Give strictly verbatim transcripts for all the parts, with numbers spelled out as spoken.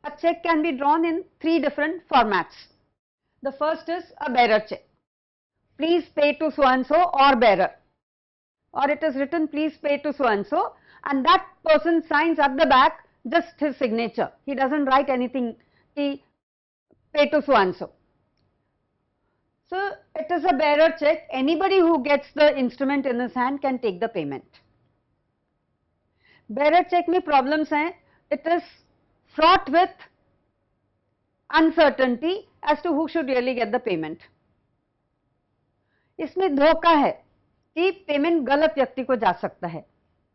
A check can be drawn in three different formats. The first is a bearer check. Please pay to so and so or bearer, or it is written please pay to so and so, and that person signs at the back just his signature. He doesn't write anything. He pay to so and so. So it is a bearer check. Anybody who gets the instrument in his hand can take the payment. Bearer check में problems हैं. It is fraught with uncertainty as to who should really get the payment. इसमें धोखा है कि payment गलत व्यक्ति को जा सकता है.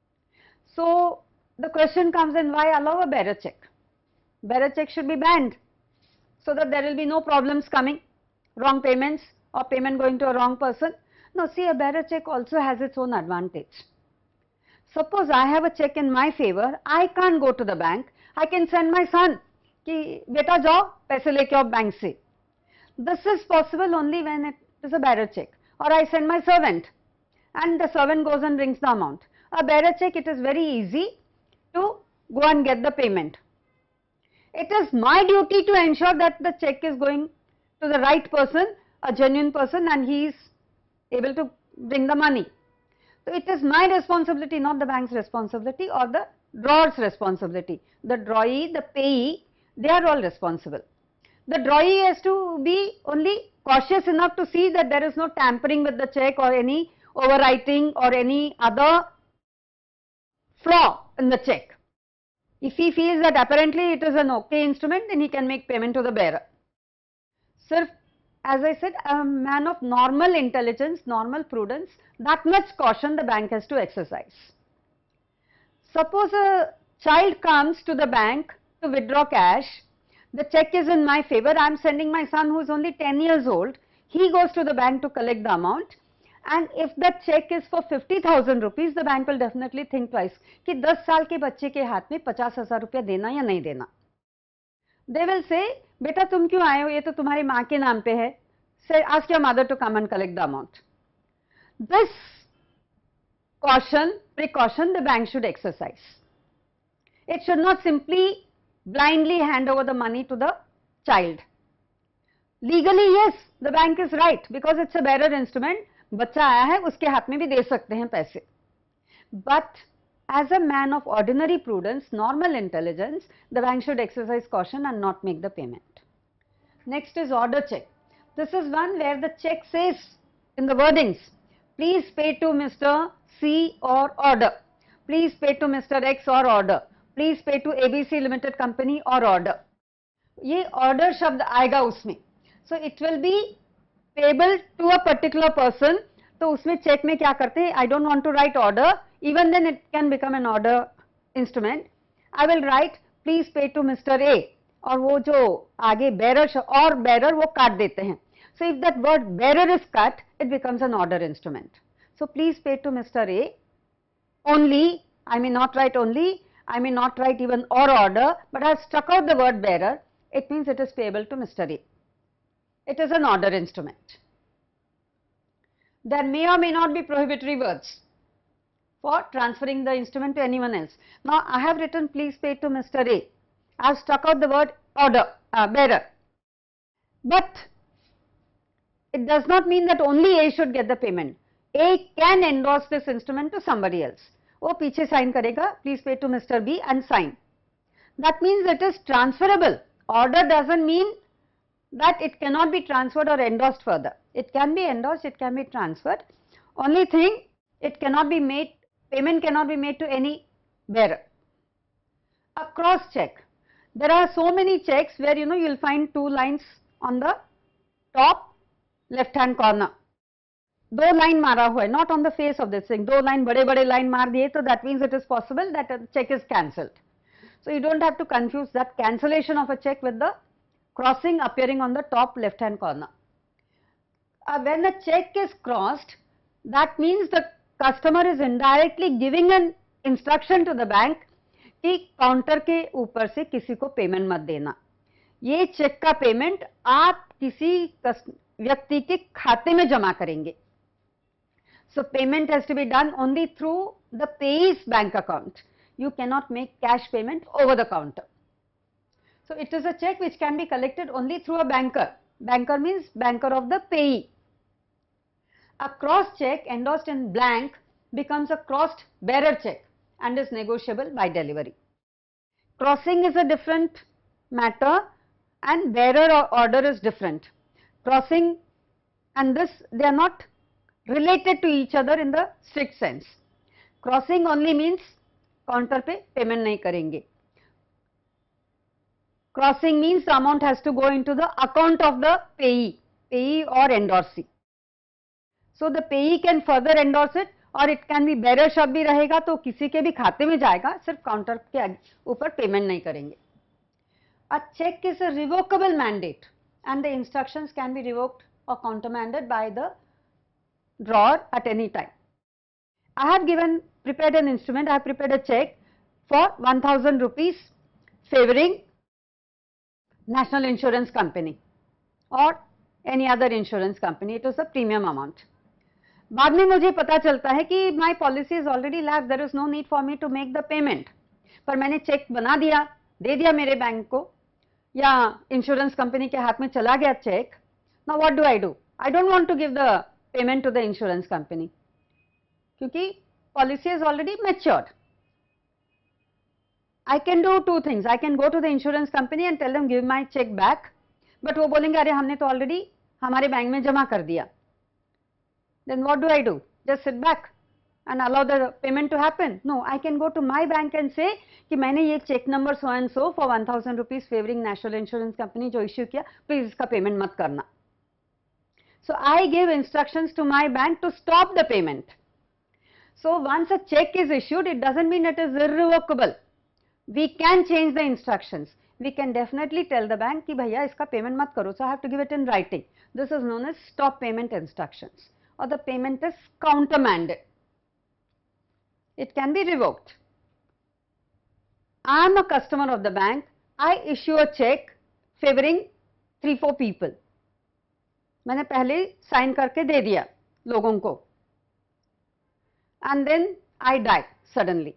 So the question comes in, why allow a bearer check? Bearer check should be banned so that there will be no problems coming, wrong payments or payment going to a wrong person. No, see, a bearer check also has its own advantage. Suppose I have a check in my favor, I can't go to the bank, I can send my son कि बेटा जाओ पैसे लेके आओ bank से. This is possible only when it is a bearer check. Or I send my servant and the servant goes and brings the amount. A bearer check, it is very easy to go and get the payment. It is my duty to ensure that the check is going to the right person, a genuine person, and he is able to bring the money. So it is my responsibility, not the bank's responsibility or the drawer's responsibility. The drawee, the payee, they are all responsible. The drawee has to be only cautious enough to see that there is no tampering with the check or any overwriting or any other flaw in the check. If he feels that apparently it is an okay instrument, then he can make payment to the bearer. Sir, as I said, a man of normal intelligence, normal prudence, that much caution the bank has to exercise. Suppose a child comes to the bank to withdraw cash, the check is in my favor, I am sending my son who is only ten years old, he goes to the bank to collect the amount, and if the check is for fifty thousand rupees, the bank will definitely think twice कि दस साल के बच्चे के हाथ में पचास हजार रुपया देना या नहीं देना. They will say, बेटा तुम क्यों आए हो, ये तो तुम्हारी माँ के नाम पे है, say ask your mother to come and collect the amount. This caution, precaution the bank should exercise. It should not simply blindly hand over the money to the child. Legally, yes, the bank is right because it's a bearer instrument. बच्चा आया है उसके हाथ में भी दे सकते हैं पैसे. But as a man of ordinary prudence, normal intelligence, the bank should exercise caution and not make the payment. Next is order check. This is one where the check says in the wordings, please pay to Mister C or order, please pay to Mister X or order, please pay to A B C Limited Company or order. ये order शब्द आएगा उसमें. So it will be payable to a particular person. तो उसमें check में क्या करते हैं, I don't want to write order, even then it can become an order instrument. I will write please pay to Mister A, और वो जो आगे bearer और bearer वो काट देते हैं. So if that word bearer is cut, it becomes an order instrument. So please pay to Mister A only, I may not write only, I may not write even or order, but I have struck out the word bearer, it means it is payable to Mister A. It is an order instrument. There may or may not be prohibitory words for transferring the instrument to anyone else. Now I have written please pay to Mister A. I have struck out the word order, uh, bearer. But it does not mean that only A should get the payment. A can endorse this instrument to somebody else. वो पीछे sign करेगा, please pay to Mister B and sign. That means it is transferable. Order doesn't mean that it cannot be transferred or endorsed further. It can be endorsed, it can be transferred. Only thing, it cannot be made, payment cannot be made to any bearer. A cross check. There are so many checks where you know you will find two lines on the top left hand corner. दो line मारा हुआ है, not on the face of this thing. दो line बड़े बड़े line मार दिए, तो that means it is possible that a check is cancelled. So you don't have to confuse that cancellation of a check with the crossing appearing on the top left hand corner. Uh, when the check is crossed, that means the customer is indirectly giving an instruction to the bank कि counter के ऊपर से किसी को payment मत देना. ये check का पेमेंट आप किसी व्यक्ति के खाते में जमा करेंगे. So payment has to be done only through the payee's bank account. You cannot make cash payment over the counter. So it is a check which can be collected only through a banker. Banker means banker of the payee. A crossed check endorsed in blank becomes a crossed bearer check and is negotiable by delivery. Crossing is a different matter and bearer or order is different. Crossing and this, they are not related to each other in the strict sense. Crossing only means counter पे payment नहीं करेंगे. Crossing means the amount has to go into the account of the payee, payee or endorsee. So the payee can further endorse it और it can be bearer शब्द भी रहेगा तो किसी के भी खाते में जाएगा, सिर्फ काउंटर के ऊपर पेमेंट नहीं करेंगे. A check is a revocable mandate and the instructions can be revoked or countermanded by the drawer at any time. I have given, prepared an instrument, I have prepared a check for one thousand rupees favoring National Insurance Company or any other insurance company. It was a premium amount. बाद में मुझे पता चलता है कि my policy is already lapsed, there is no need for me to make the payment. पर मैंने check बना दिया, दे दिया मेरे बैंक को या इंश्योरेंस कंपनी के हाथ में चला गया cheque. Now what do I do? I don't want to give the payment to the insurance company क्योंकि policy is already matured. I can do two things. I can go to the insurance company and tell them give my check back, but वो बोलेंगे अरे हमने तो already हमारे bank में जमा कर दिया. Then what do I do? Just sit back and allow the payment to happen? No, I can go to my bank and say कि मैंने ये check number so and so for one thousand rupees favoring National Insurance Company जो issue किया, please इसका payment मत करना. So I give instructions to my bank to stop the payment. So once a check is issued, it doesn't mean it is irrevocable. We can change the instructions. We can definitely tell the bank कि भैया इसका payment मत करो. So I have to give it in writing. This is known as stop payment instructions. Or the payment is countermanded. It can be revoked. I am a customer of the bank. I issue a check favoring three four people. मैंने पहले sign करके दे दिया लोगों को. And then I die suddenly.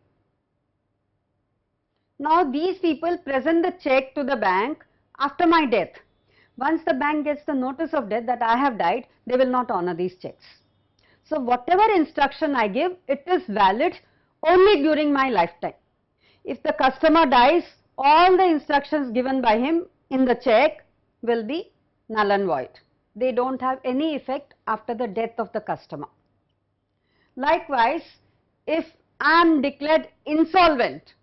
Now these people present the check to the bank after my death. Once the bank gets the notice of death that I have died, they will not honor these checks. So whatever instruction I give, it is valid only during my lifetime. If the customer dies, all the instructions given by him in the check will be null and void. They don't have any effect after the death of the customer. Likewise, if I am declared insolvent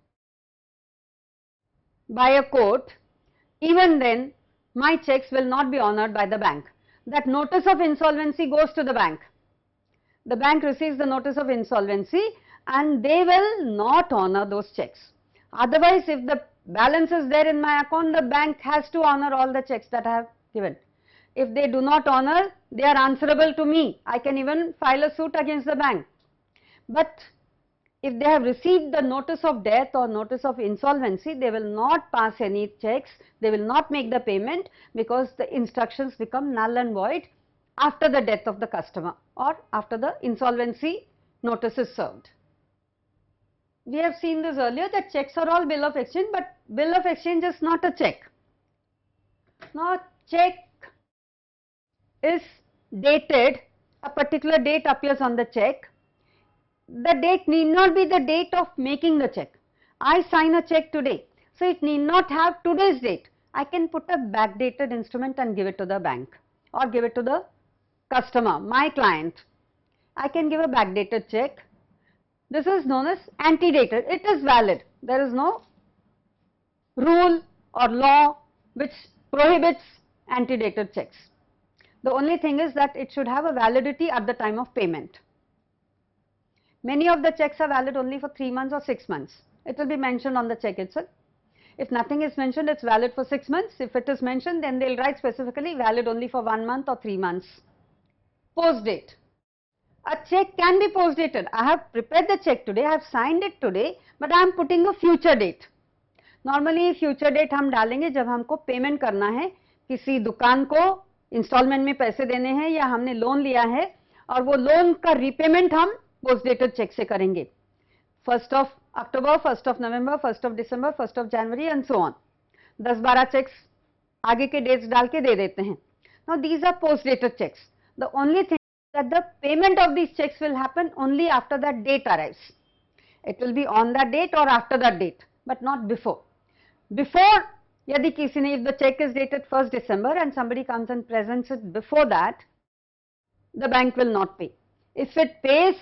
by a court, even then my checks will not be honored by the bank. That notice of insolvency goes to the bank. The bank receives the notice of insolvency and they will not honor those checks. Otherwise, if the balance is there in my account, the bank has to honor all the checks that I have given. If they do not honor, they are answerable to me. I can even file a suit against the bank. But if they have received the notice of death or notice of insolvency, they will not pass any checks, they will not make the payment because the instructions become null and void after the death of the customer or after the insolvency notice is served. We have seen this earlier that checks are all bill of exchange, but bill of exchange is not a check. Now check is dated, a particular date appears on the check. The date need not be the date of making the check. I sign a check today, so it need not have today's date. I can put a backdated instrument and give it to the bank or give it to the customer, my client. I can give a backdated check. This is known as antedated. It is valid. There is no rule or law which prohibits antedated checks. The only thing is that it should have a validity at the time of payment. Many of the checks are valid only for three months or six months. It will be mentioned on the check itself. If nothing is mentioned, it's valid for six months. If it is mentioned, then they'll write specifically valid only for one month or three months. Post date. A check can be post dated. I have prepared the check today, I have signed it today, but I am putting a future date. Normally future date हम डालेंगे जब हमको payment करना है, किसी दुकान को instalment में पैसे देने हैं या हमने लोन लिया है और वो लोन का रीपेमेंट हम पोस्ट डेटेड चेक से करेंगे. First of October, first of November, first of December, first of January and so on. दस बारह चेक्स आगे के डेट्स डाल के दे देते हैं. Now these are post dated checks. The only thing that the payment of these checks will happen only after that date arrives. It will be on that date or after that date, but not before. Before, यदि किसी ने, if the check is dated first December and somebody comes and presents it before that, the bank will not pay. If it pays,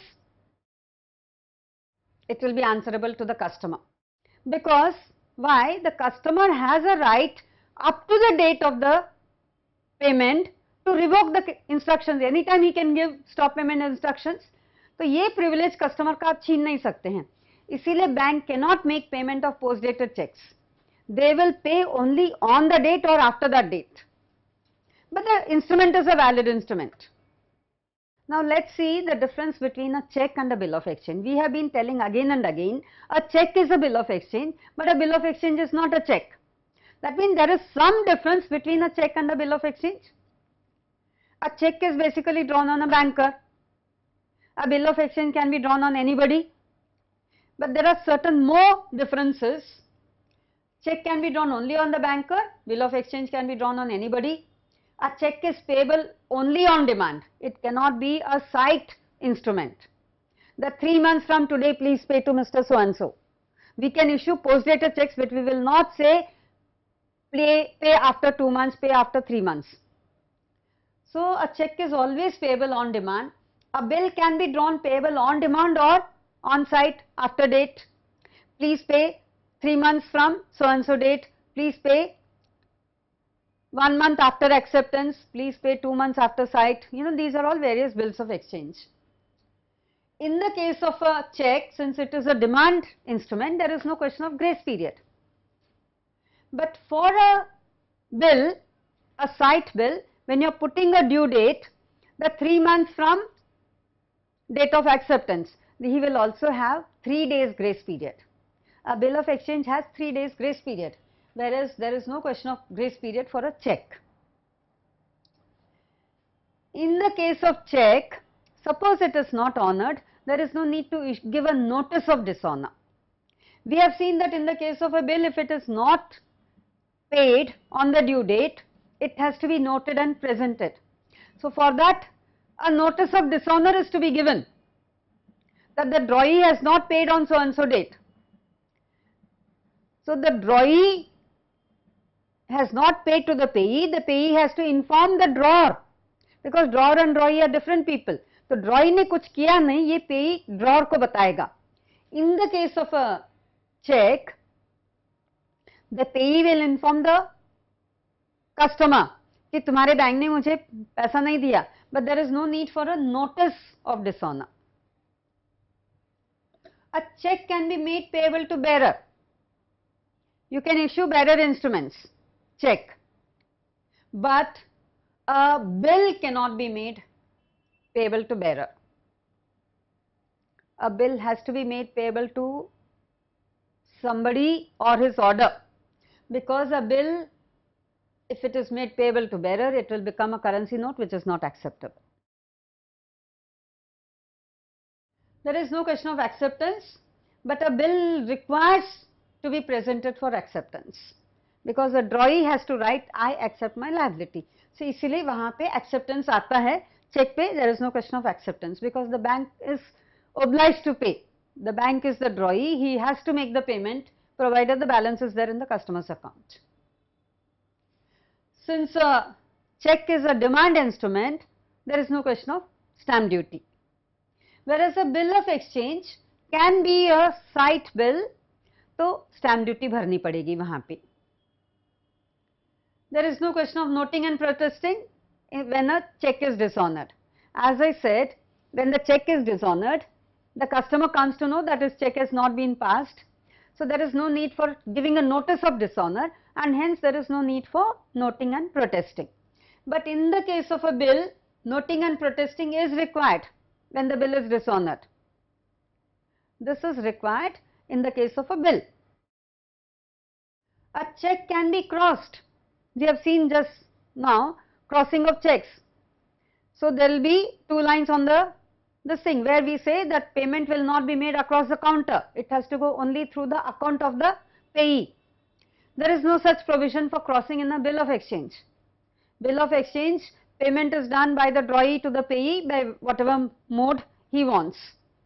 it will be answerable to the customer. Because why? The customer has a right up to the date of the payment to revoke the instructions. Anytime he can give stop payment instructions. तो ये privilege customer का आप छीन नहीं सकते हैं. इसीलिए bank cannot make payment of post dated checks. They will pay only on the date or after that date. But the instrument is a valid instrument. Now let's see the difference between a check and a bill of exchange. We have been telling again and again, a check is a bill of exchange, but a bill of exchange is not a check. That means there is some difference between a check and a bill of exchange. A check is basically drawn on a banker. A bill of exchange can be drawn on anybody. But there are certain more differences. Check can be drawn only on the banker. Bill of exchange can be drawn on anybody. A check is payable only on demand. It cannot be a sight instrument. That three months from today, please pay to Mister So and so. We can issue post-dated checks, but we will not say pay, pay after two months, pay after three months. So a check is always payable on demand. A bill can be drawn payable on demand or on site after date. Please pay three months from so and so date. Please pay one month after acceptance. Please pay two months after sight. You know, these are all various bills of exchange. In the case of a check, since it is a demand instrument, there is no question of grace period. But for a bill, a sight bill, when you are putting a due date, the three months from date of acceptance, he will also have three days grace period. A bill of exchange has three days grace period, whereas there is no question of grace period for a check. In the case of check, suppose it is not honored, there is no need to give a notice of dishonor. We have seen that in the case of a bill, if it is not paid on the due date, it has to be noted and presented. So for that, a notice of dishonor is to be given, that the drawee has not paid on so and so date. So the drawee has not paid to the payee, the payee has to inform the drawer, because drawer and drawee are different people. So drawee ने कुछ किया नहीं, ये payee drawer को बताएगा. In the case of a check, the payee will inform the customer कि तुम्हारे bank ने मुझे पैसा नहीं दिया, but there is no need for a notice of dishonor. A check can be made payable to bearer. You can issue bearer instruments, check, but a bill cannot be made payable to bearer. A bill has to be made payable to somebody or his order, because a bill, if it is made payable to bearer, it will become a currency note which is not acceptable. There is no question of acceptance, but a bill requires to be presented for acceptance, because the drawee has to write, I accept my liability. So इसीलिए वहाँ पे acceptance आता है, check पे there is no question of acceptance, because the bank is obliged to pay. The bank is the drawee, he has to make the payment provided the balance is there in the customer's account. Since a check is a demand instrument, there is no question of stamp duty. Whereas a bill of exchange can be a sight bill, तो stamp duty भरनी पड़ेगी वहाँ पे. There is no question of noting and protesting when a check is dishonored. As I said, when the check is dishonored, the customer comes to know that his check has not been passed. So there is no need for giving a notice of dishonor, and hence there is no need for noting and protesting. But in the case of a bill, noting and protesting is required when the bill is dishonored. This is required in the case of a bill. A check can be crossed. We have seen just now crossing of checks. So there will be two lines on the this thing where we say that payment will not be made across the counter. It has to go only through the account of the payee. There is no such provision for crossing in a bill of exchange. Bill of exchange, payment is done by the drawee to the payee by whatever mode he wants.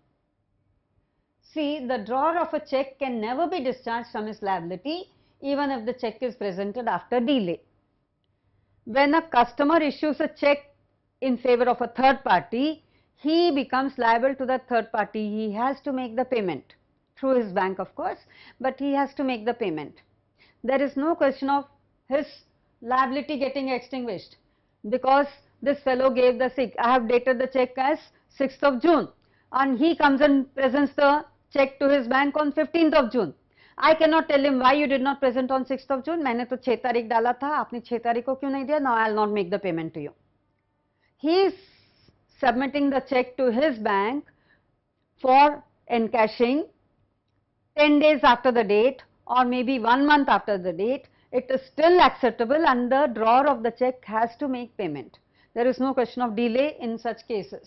See, the drawer of a check can never be discharged from his liability even if the check is presented after delay. When a customer issues a check in favor of a third party, he becomes liable to the third party. He has to make the payment through his bank, of course, but he has to make the payment. There is no question of his liability getting extinguished because this fellow gave the sick. I have dated the check as sixth of June and he comes and presents the check to his bank on fifteenth of June. I cannot tell him why you did not present on sixth of June. मैंने तो छह तारीख डाला था, आपने छह तारीख को क्यों नहीं दिया? Now I will not make the payment to you. He is submitting the check to his bank for encashing ten days after the date or maybe one month after the date. It is still acceptable and the drawer of the check has to make payment. There is no question of delay in such cases.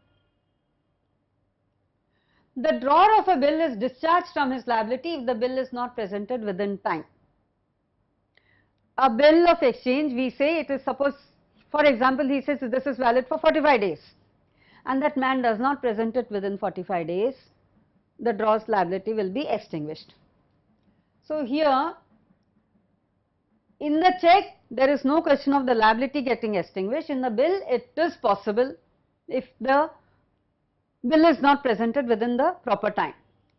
The drawer of a bill is discharged from his liability if the bill is not presented within time. A bill of exchange, we say it is, suppose for example he says this is valid for forty-five days and that man does not present it within forty-five days, the drawer's liability will be extinguished. So here in the check there is no question of the liability getting extinguished. In the bill it is possible if the bill is not presented within the proper time.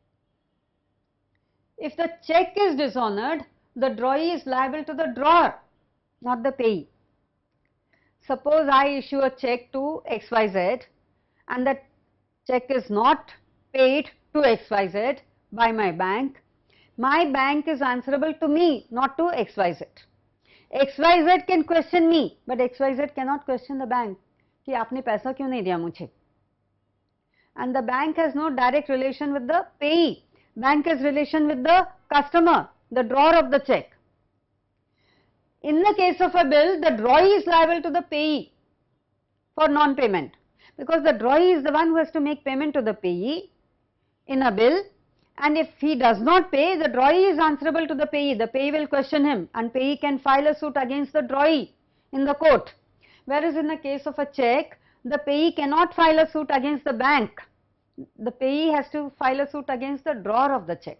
If the check is dishonored, the drawee is liable to the drawer, not the payee. Suppose I issue a check to X Y Z and that check is not paid to X Y Z by my bank. My bank is answerable to me, not to X Y Z. X Y Z can question me, but X Y Z cannot question the bank कि आपने पैसा क्यों नहीं दिया मुझे. And the bank has no direct relation with the payee. Bank has relation with the customer, the drawer of the check. In the case of a bill, the drawee is liable to the payee for non-payment because the drawee is the one who has to make payment to the payee in a bill, and if he does not pay, the drawee is answerable to the payee. The payee will question him and payee can file a suit against the drawee in the court. Whereas in the case of a check, the payee cannot file a suit against the bank. The payee has to file a suit against the drawer of the check.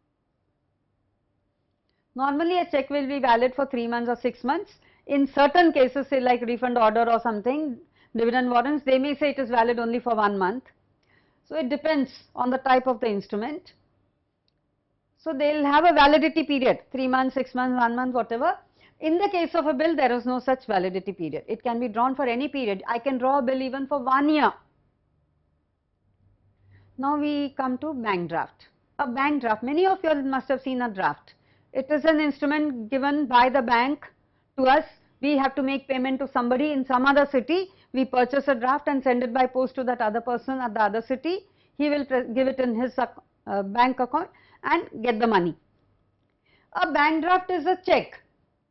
Normally a check will be valid for three months or six months. In certain cases, say like refund order or something, dividend warrants, they may say it is valid only for one month. So it depends on the type of the instrument. So they will have a validity period, three months, six months, one month, whatever. In the case of a bill, there is no such validity period. It can be drawn for any period. I can draw a bill even for one year. Now we come to bank draft. A bank draft, many of you must have seen a draft. It is an instrument given by the bank to us. We have to make payment to somebody in some other city. We purchase a draft and send it by post to that other person at the other city. He will give it in his uh, bank account and get the money. A bank draft is a check.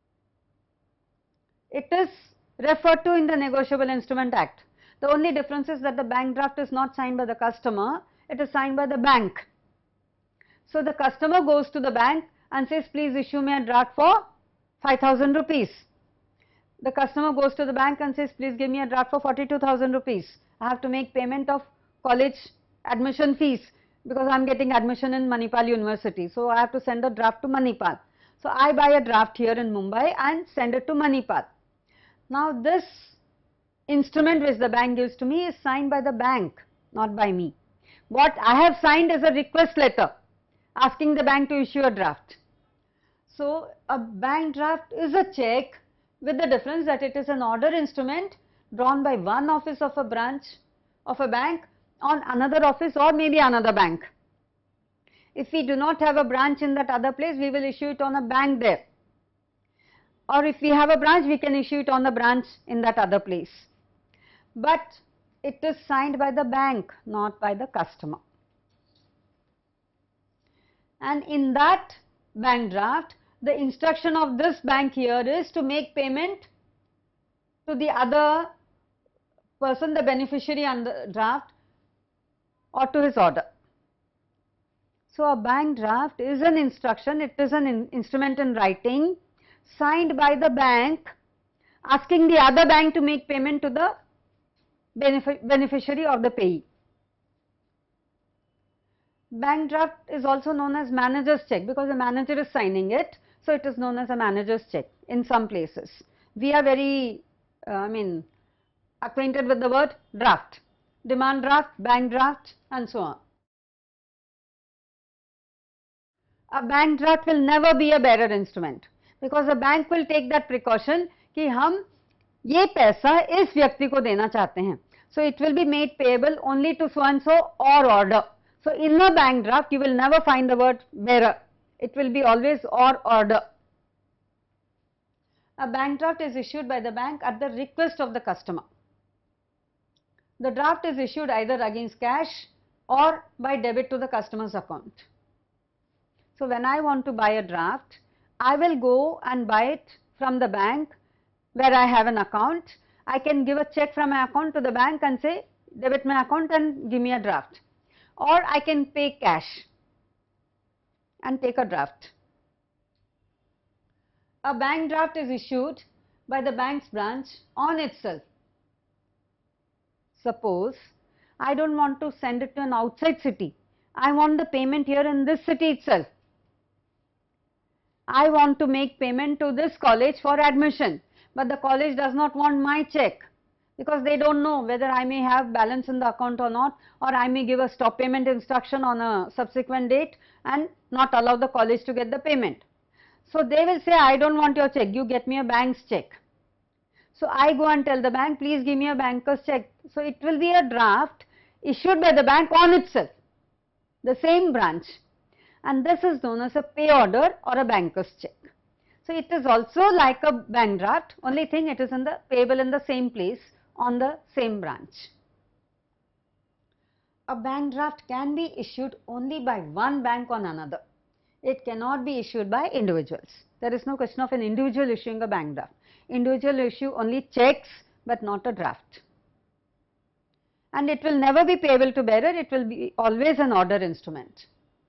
It is referred to in the Negotiable Instrument Act. The only difference is that the bank draft is not signed by the customer, it is signed by the bank. So the customer goes to the bank and says, please issue me a draft for five thousand rupees. The customer goes to the bank and says, please give me a draft for forty-two thousand rupees. I have to make payment of college admission fees because I am getting admission in Manipal University. So I have to send a draft to Manipal. So I buy a draft here in Mumbai and send it to Manipal. Now this instrument which the bank gives to me is signed by the bank, not by me. What I have signed is a request letter asking the bank to issue a draft. So a bank draft is a check with the difference that it is an order instrument drawn by one office of a branch of a bank on another office or maybe another bank. If we do not have a branch in that other place, we will issue it on a bank there. Or if we have a branch, we can issue it on the branch in that other place. But it is signed by the bank, not by the customer. And in that bank draft, the instruction of this bank here is to make payment to the other person, the beneficiary on the draft, or to his order. So a bank draft is an instruction, it is an in instrument in writing signed by the bank asking the other bank to make payment to the benefic beneficiary or the payee. Bank draft is also known as manager's check because the manager is signing it, so it is known as a manager's check in some places. We are very, uh, I mean, acquainted with the word draft, demand draft, bank draft and so on. A bank draft will never be a bearer instrument because the bank will take that precaution कि हम ये पैसा इस व्यक्ति को देना चाहते हैं. So it will be made payable only to so and so or order. So in a bank draft you will never find the word bearer. It will be always or order. A bank draft is issued by the bank at the request of the customer. The draft is issued either against cash or by debit to the customer's account. So when I want to buy a draft, I will go and buy it from the bank where I have an account. I can give a check from my account to the bank and say debit my account and give me a draft, or I can pay cash and take a draft. A bank draft is issued by the bank's branch on itself. Suppose I don't want to send it to an outside city, I want the payment here in this city itself. I want to make payment to this college for admission, but the college does not want my check because they don't know whether I may have balance in the account or not, or I may give a stop payment instruction on a subsequent date and not allow the college to get the payment. So they will say, I don't want your check, you get me a bank's check. So I go and tell the bank, please give me a banker's check. So it will be a draft issued by the bank on itself, the same branch, and this is known as a pay order or a banker's check. So it is also like a bank draft, only thing it is in the payable in the same place on the same branch. A bank draft can be issued only by one bank on another. It cannot be issued by individuals. There is no question of an individual issuing a bank draft. Individual issue only checks but not a draft. And it will never be payable to bearer, it will be always an order instrument.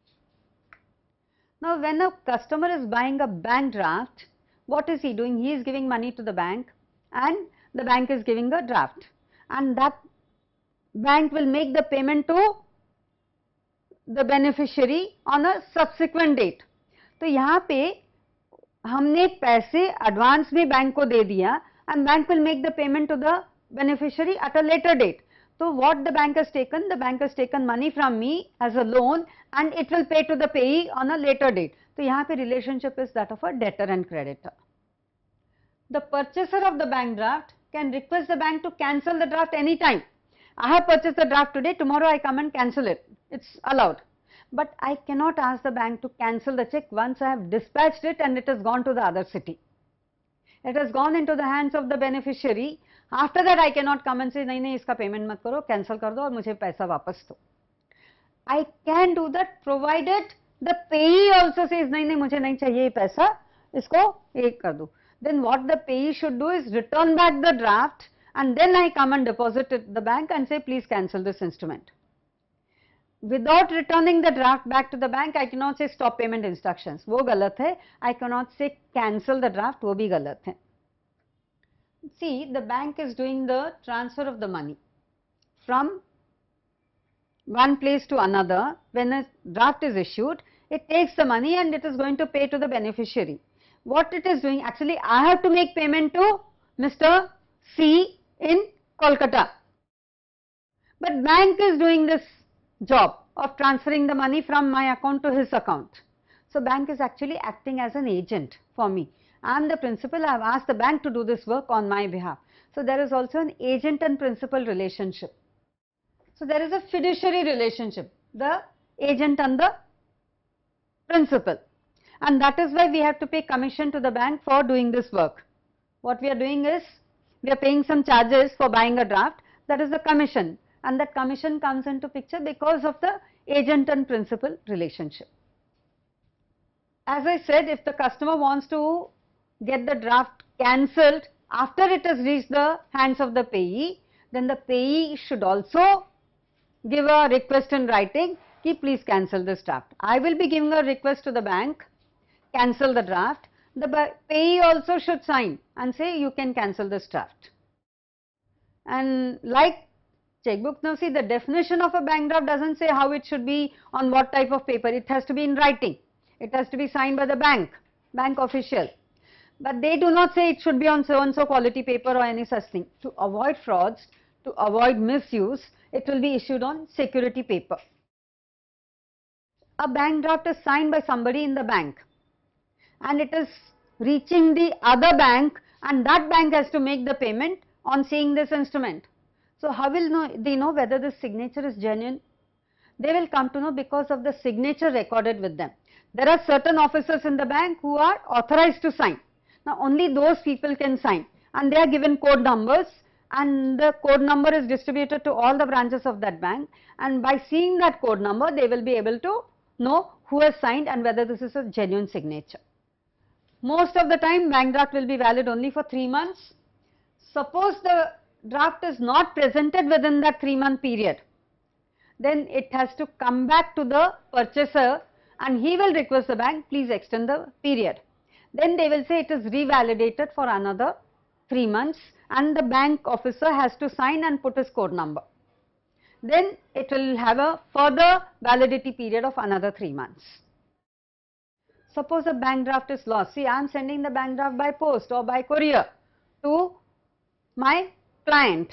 Now when a customer is buying a bank draft, what is he doing? He is giving money to the bank and the bank is giving a draft, and that bank will make the payment to the beneficiary on a subsequent date. तो यहाँ पे हमने पैसे advance में bank को दे दिया and bank will make the payment to the beneficiary at a later date. So what the bank has taken, the bank has taken money from me as a loan and it will pay to the payee on a later date. So यहाँ पे relationship is that of a debtor and creditor. The purchaser of the bank draft can request the bank to cancel the draft anytime. I have purchased the draft today, tomorrow I come and cancel it. It's allowed. But I cannot ask the bank to cancel the check once I have dispatched it and it has gone to the other city. It has gone into the hands of the beneficiary. After that I cannot come and say, नहीं नहीं इसका payment मत करो, cancel कर दो और मुझे पैसा वापस दो. I can do that provided the payee also says, नहीं नहीं मुझे नहीं चाहिए ये पैसा, इसको एक कर दो. Then what the payee should do is return back the draft and then I come and deposit it at the bank and say, please cancel this instrument. Without returning the draft back to the bank, I cannot say stop payment instructions. वो गलत है. I cannot say cancel the draft. वो भी गलत है. See, the bank is doing the transfer of the money from one place to another. When a draft is issued, it takes the money and it is going to pay to the beneficiary. What it is doing, actually I have to make payment to Mister C in Kolkata, but bank is doing this job of transferring the money from my account to his account. So bank is actually acting as an agent for me. I am the principal, I have asked the bank to do this work on my behalf. So there is also an agent and principal relationship. So there is a fiduciary relationship, the agent and the principal, and that is why we have to pay commission to the bank for doing this work. What we are doing is, we are paying some charges for buying a draft, that is the commission, and that commission comes into picture because of the agent and principal relationship. As I said, if the customer wants to get the draft cancelled after it has reached the hands of the payee, then the payee should also give a request in writing कि please cancel this draft. I will be giving a request to the bank, cancel the draft. The payee also should sign and say you can cancel this draft. And like checkbook, now see, the definition of a bank draft doesn't say how it should be, on what type of paper. It has to be in writing. It has to be signed by the bank, bank official. But they do not say it should be on so and so quality paper or any such thing. To avoid frauds, to avoid misuse, it will be issued on security paper. A bank draft is signed by somebody in the bank, and it is reaching the other bank, and that bank has to make the payment on seeing this instrument. So how will know, they know whether the signature is genuine? They will come to know because of the signature recorded with them. There are certain officers in the bank who are authorized to sign. Now only those people can sign, and they are given code numbers, and the code number is distributed to all the branches of that bank, and by seeing that code number they will be able to know who has signed and whether this is a genuine signature. Most of the time bank draft will be valid only for three months. Suppose the draft is not presented within that three month period, then it has to come back to the purchaser and he will request the bank, please extend the period. Then they will say it is revalidated for another three months and the bank officer has to sign and put his code number. Then it will have a further validity period of another three months. Suppose a bank draft is lost. See, I am sending the bank draft by post or by courier to my client,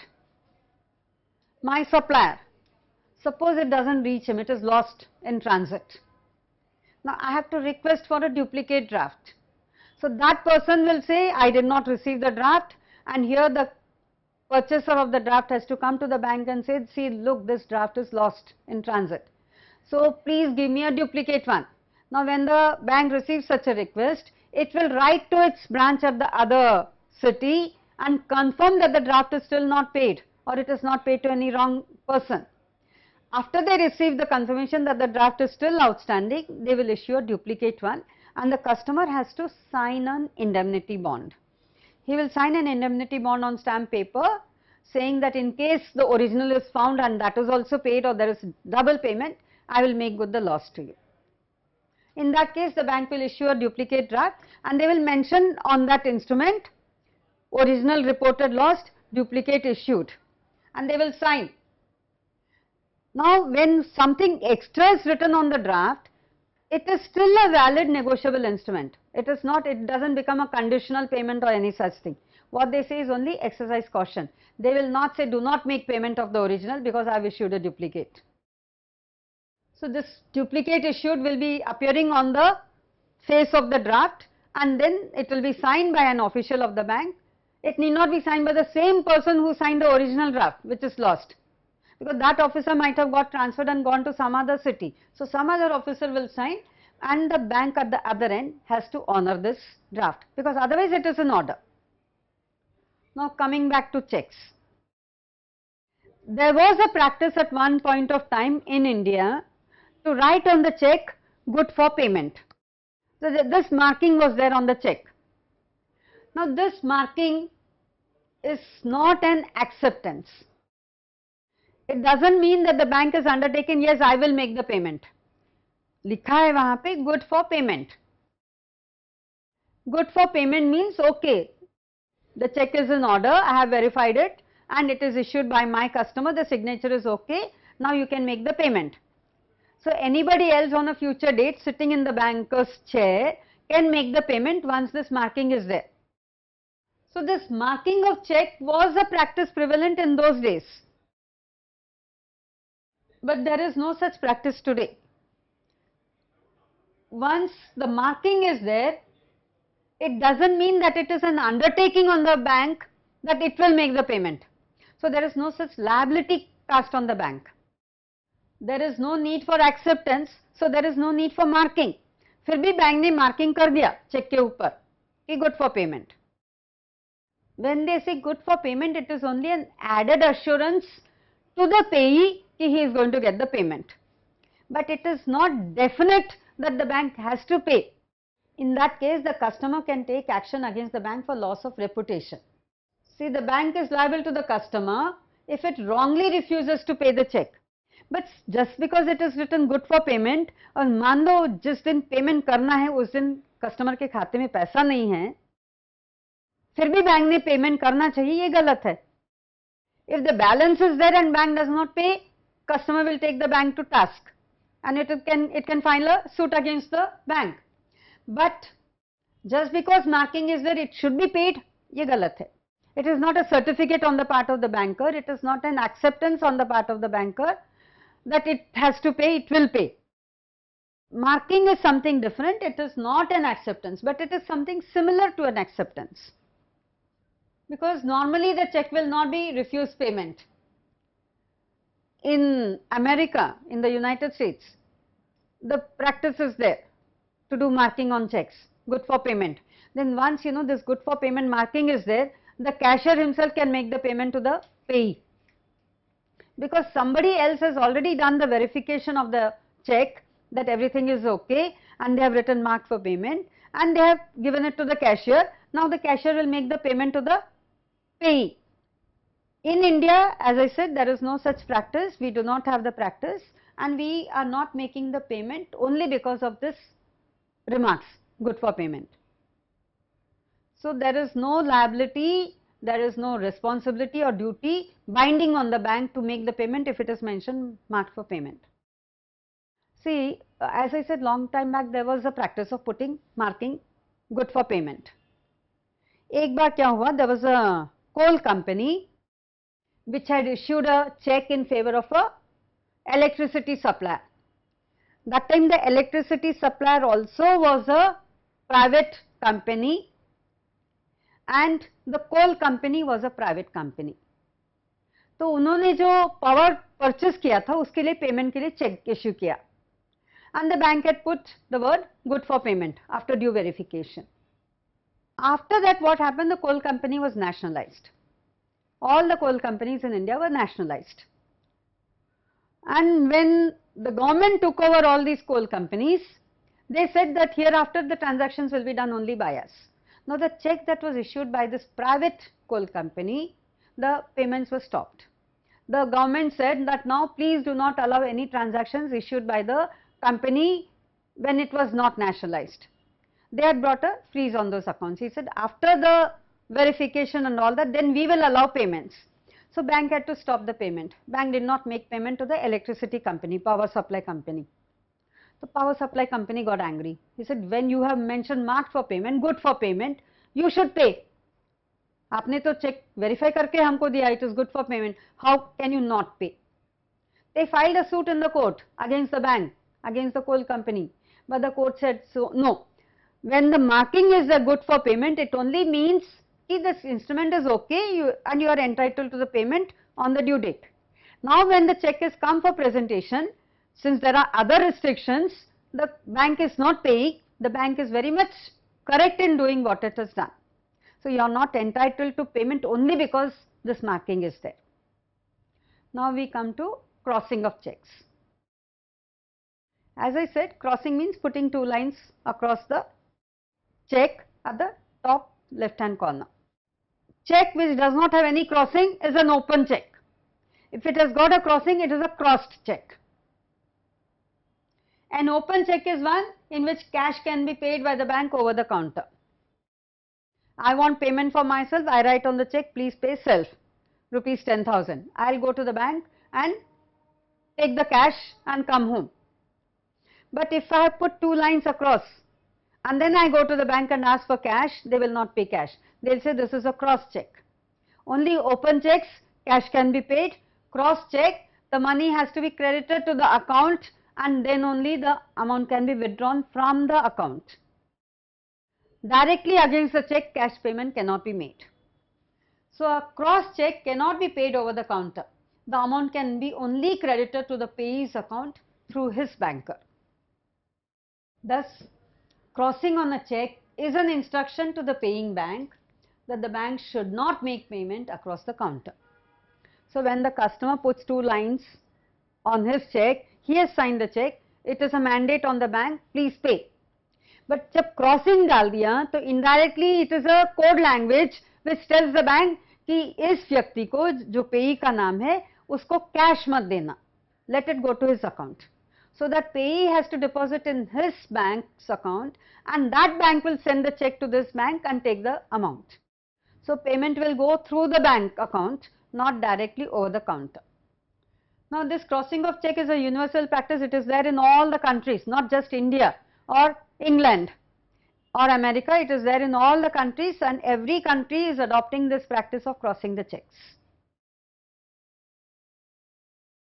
my supplier. Suppose it doesn't reach him, it is lost in transit. Now I have to request for a duplicate draft. So that person will say, I did not receive the draft, and here the purchaser of the draft has to come to the bank and say, see, look, this draft is lost in transit. So please give me a duplicate one. Now when the bank receives such a request, it will write to its branch at the other city and confirm that the draft is still not paid or it is not paid to any wrong person. After they receive the confirmation that the draft is still outstanding, they will issue a duplicate one, and the customer has to sign an indemnity bond. He will sign an indemnity bond on stamp paper saying that in case the original is found and that is also paid or there is double payment, I will make good the loss to you. In that case, the bank will issue a duplicate draft and they will mention on that instrument, original reported lost, duplicate issued, and they will sign. Now when something extra is written on the draft, it is still a valid negotiable instrument. It is not, it doesn't become a conditional payment or any such thing. What they say is only exercise caution. They will not say do not make payment of the original because I have issued a duplicate. So this duplicate issued will be appearing on the face of the draft and then it will be signed by an official of the bank. It need not be signed by the same person who signed the original draft which is lost, because that officer might have got transferred and gone to some other city. So some other officer will sign and the bank at the other end has to honor this draft, because otherwise it is an order. Now coming back to checks. There was a practice at one point of time in India to write on the check good for payment. So this marking was there on the check. Now this marking is not an acceptance. It doesn't mean that the bank is undertaken, yes, I will make the payment. लिखा है वहाँ पे good for payment. Good for payment means okay, the check is in order, I have verified it and it is issued by my customer, the signature is okay, now you can make the payment. So anybody else on a future date sitting in the banker's chair can make the payment once this marking is there. So this marking of check was a practice prevalent in those days. But there is no such practice today. Once the marking is there, it doesn't mean that it is an undertaking on the bank that it will make the payment. So there is no such liability cast on the bank. There is no need for acceptance, so there is no need for marking. फिर भी bank ने marking कर दिया check के ऊपर कि good for payment. When they say good for payment, it is only an added assurance to the payee that he is going to get the payment. But it is not definite that the bank has to pay. In that case, the customer can take action against the bank for loss of reputation. See, the bank is liable to the customer if it wrongly refuses to pay the check. But just because it is written good for payment, और मान लो जिस दिन payment करना है उस दिन customer के खाते में पैसा नहीं है, फिर भी बैंक ने पेमेंट करना चाहिए, ये गलत है. If the balance is there and bank does not pay, customer will take the bank to task and it can it can file a suit against the bank. But just because marking is there, it should be paid, ये गलत है. It is not a certificate on the part of the banker, it is not an acceptance on the part of the banker that it has to pay, it will pay. Marking is something different, it is not an acceptance, but it is something similar to an acceptance. Because normally the check will not be refused payment. In America, in the United States, the practice is there to do marking on checks, good for payment. Then once you know this good for payment marking is there, the cashier himself can make the payment to the payee. Because somebody else has already done the verification of the check that everything is okay and they have written mark for payment and they have given it to the cashier. Now the cashier will make the payment to the payee. In India, as I said, there is no such practice, we do not have the practice and we are not making the payment only because of this remarks, good for payment. So there is no liability, there is no responsibility or duty binding on the bank to make the payment if it is mentioned marked for payment. See, as I said long time back, there was a practice of putting marking good for payment. एक बार क्या हुआ, there was a coal company which had issued a check in favor of a electricity supplier. That time the electricity supplier also was a private company and the coal company was a private company. तो उन्होंने जो power purchase किया था उसके लिए payment के लिए check issue किया and the bank had put the word good for payment after due verification. After that what happened, the coal company was nationalized. All the coal companies in India were nationalized. And when the government took over all these coal companies, they said that hereafter the transactions will be done only by us. Now the check that was issued by this private coal company, the payments were stopped. The government said that now please do not allow any transactions issued by the company when it was not nationalized. They had brought a freeze on those accounts. He said after the verification and all that, then we will allow payments. So bank had to stop the payment. Bank did not make payment to the electricity company, power supply company. The power supply company got angry. He said when you have mentioned marked for payment, good for payment, you should pay. आपने तो check verify करके हमको दिया, it is good for payment. How can you not pay? They filed a suit in the court against the bank, against the coal company. But the court said so no. When the marking is a good for payment, it only means if this instrument is okay you, and you are entitled to the payment on the due date. Now when the check has come for presentation, since there are other restrictions, the bank is not paying, the bank is very much correct in doing what it has done. So you are not entitled to payment only because this marking is there. Now we come to crossing of checks. As I said, crossing means putting two lines across the check at the top left hand corner. Check which does not have any crossing is an open check. If it has got a crossing, it is a crossed check. An open check is one in which cash can be paid by the bank over the counter. I want payment for myself, I write on the check, please pay self, rupees ten thousand. I will go to the bank and take the cash and come home. But if I have put two lines across and then I go to the bank and ask for cash, they will not pay cash. They will say this is a cross check. Only open checks, cash can be paid. Cross check, the money has to be credited to the account and then only the amount can be withdrawn from the account. Directly against the check, cash payment cannot be made. So a cross check cannot be paid over the counter. The amount can be only credited to the payee's account through his banker. Thus, crossing on a check is an instruction to the paying bank that the bank should not make payment across the counter. So when the customer puts two lines on his check, he has signed the check, it is a mandate on the bank, please pay. But जब crossing डाल दिया तो indirectly it is a code language which tells the bank कि इस व्यक्ति को जो पेई का नाम है उसको कैश मत देना, let it go to his account. So that payee has to deposit in his bank's account, and that bank will send the check to this bank and take the amount. So payment will go through the bank account, not directly over the counter. Now this crossing of check is a universal practice. It is there in all the countries, not just India or England or America. It is there in all the countries, and every country is adopting this practice of crossing the checks.